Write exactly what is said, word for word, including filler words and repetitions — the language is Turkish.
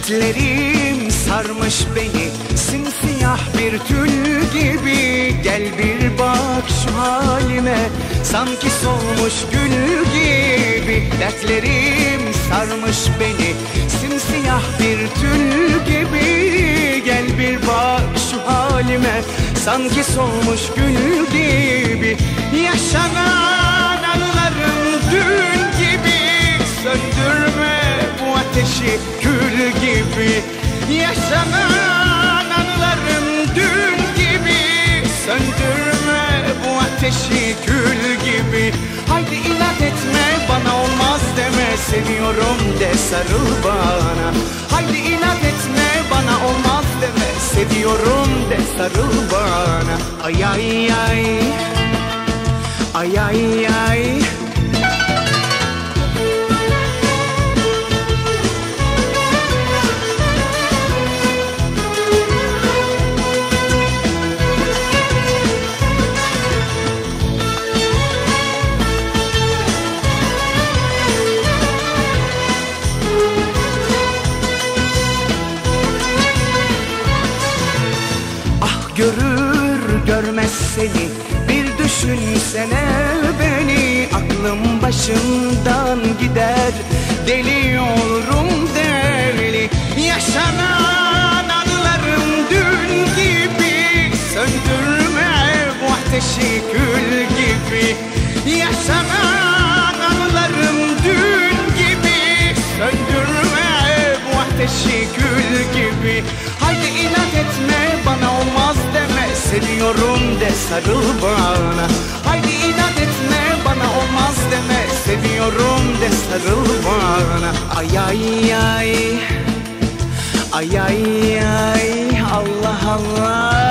Dertlerim sarmış beni simsiyah bir tül gibi. Gel bir bak şu halime, sanki solmuş gül gibi. Dertlerim sarmış beni simsiyah bir tül gibi. Gel bir bak şu halime, sanki solmuş gül gibi. Yaşanan anılarım dün gibi, söndürme bu ateşi kül gibi. Yaşanan anılarım dün gibi, söndürme bu ateşi kül gibi. Haydi inat etme, bana olmaz deme, seviyorum de sarıl bana. Haydi inat etme, bana olmaz deme, seviyorum de sarıl bana. Ay ay ay, ay ay ay. Görür görmez seni bir düşünsene beni. Aklım başımdan gider, deli olurum deli. Yaşanan anılarım dün gibi, söndürme bu ateşi kül gibi. Yaşanan anılarım dün gibi, söndürme bu ateşi kül gibi. Haydi inat etme, bana olmaz deme, seviyorum de sarıl bana. Haydi inat etme, bana olmaz deme, seviyorum de sarıl bana. Ay ay ay, ay ay ay, Allah Allah.